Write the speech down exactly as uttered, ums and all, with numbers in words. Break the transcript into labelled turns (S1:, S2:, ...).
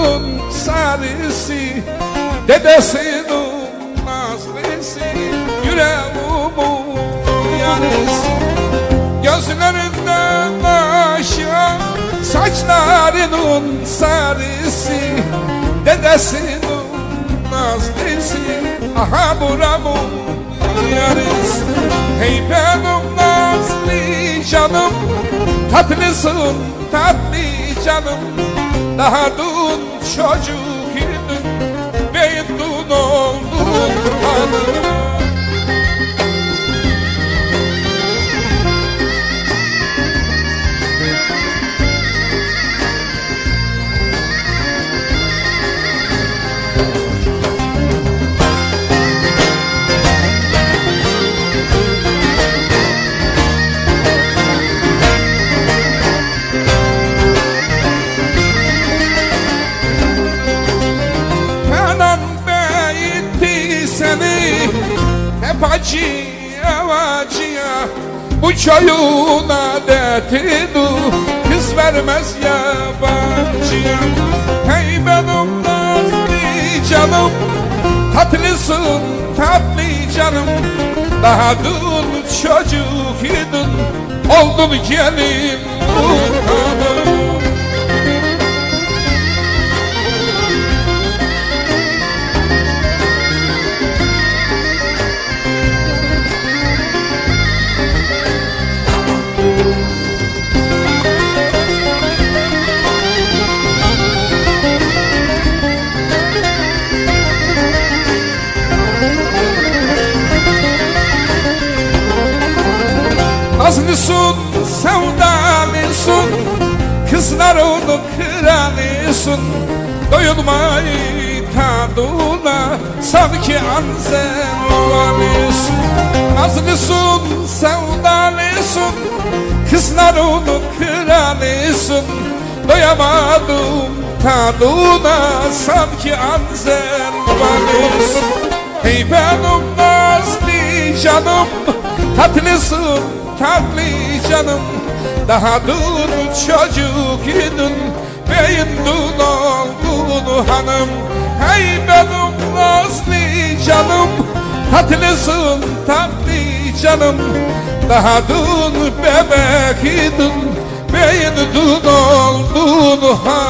S1: Ananın sarısı, dedesinin nazlısı, yüreğimin yarısı. Gözlerinden aşağı saçlarının sarısı, dedesinin nazlısı, aha buramın yarısı. Hey benim nazlı canım, tatlısın tatlı canım. Daha dün çocuk idin, beyin dün oldun hanım. Hep acıya acıya bu köyün adetidir, kız vermez yabancıya. Hey benim nazlı canım, tatlısın tatlı canım. Daha dün çocuk idin, oldun gelin hanım. Nazlısın, sevdalısın, kızların kralısın. Doyulmayı tadına, sanki anzelvalısın. Nazlısın, sevdalısın, kızların kralısın. Doyamadım tadına, sanki anzelvalısın. Hey benim nazlı canım, tatlısın tatlı canım. Daha dün çocuk idin, beyin dün oldun hanım. Hey benim nazlı canım, tatlısın tatlı canım. Daha dün bebek idin, beyin dün oldun hanım.